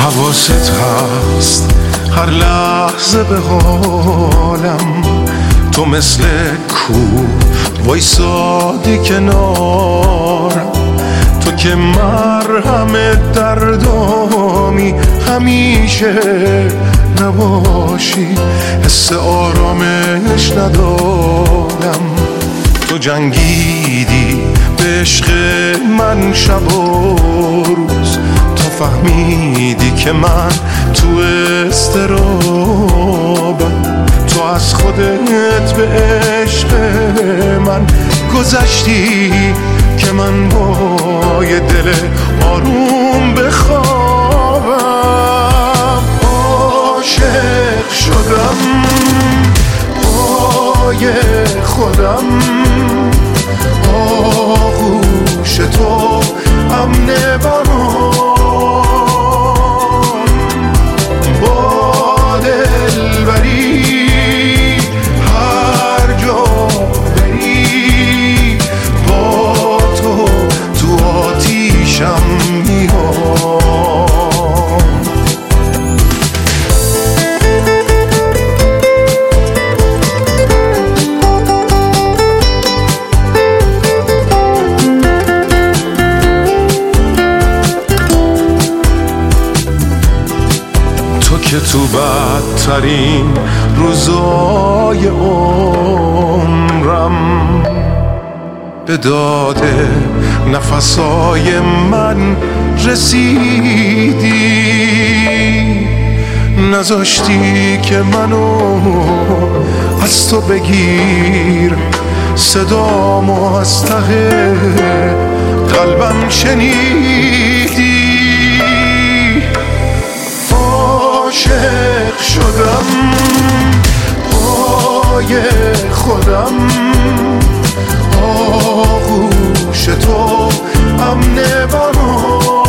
حواست هست هر لحظه به حالم، تو مثل کوه وایسادی کنارم، تو که مرهم دردامی همیشه نباشی، حس آرامش ندارم. تو جنگیدی به عشق من شب و روز، تو فهمیدی که من تو اضطرابم، تو از خودت به عشق من گذشتی که من با یه دل آروم بخوابم. عاشق شدم پای خودم، آغوش تو امن برام، با دلبری هر جا بری، با تو آتیشم میام. که تو بدترین روزای عمرم به داد نفسای من رسیدی، نذاشتی که منو از تو بگیر، صدامو از ته قلبم شنیدی. عاشق شدم پای خودم، آغوش تو امن برام،